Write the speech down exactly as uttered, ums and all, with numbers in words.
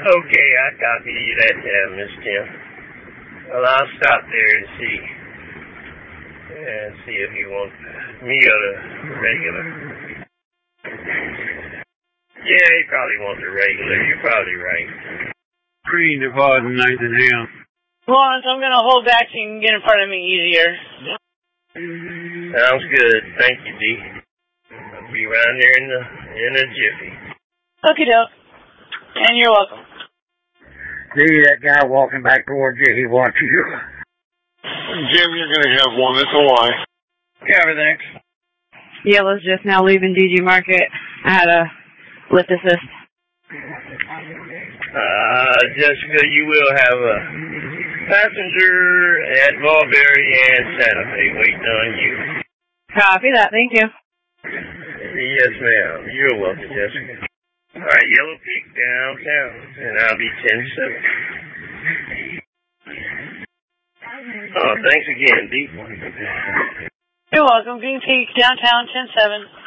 Okay, I copy you that down, Miss Tim. Well, I'll stop there and see. And see if you want me or the regular. Yeah, he probably wants the regular. You're probably right. Green deposit Nathan Hill. Lawrence, I'm going to hold back so you can get in front of me easier. Sounds good. Thank you, D. I'll be around there in the in a jiffy. Okie doke. And you're welcome. See that guy walking back towards you, he wants you. Jim, you're going to have one. It's a lie. Cover, thanks. Yellow's just now leaving D G Market. I had a lift assist. Uh, Jessica, you will have a passenger at Mulberry and Santa Fe waiting on you. Copy that, thank you. Yes, ma'am. You're welcome, Jessica. All right, Yellow Peak downtown, and I'll be ten seven. Oh, thanks again, D. You're welcome. Green Peak, downtown, ten seven.